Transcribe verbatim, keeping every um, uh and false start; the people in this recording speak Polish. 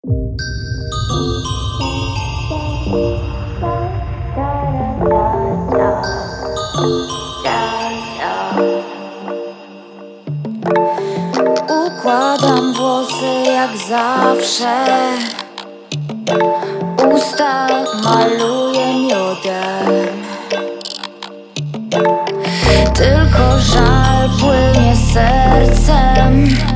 Układam włosy jak zawsze, usta maluję miodem. Tylko żal płynie sercem.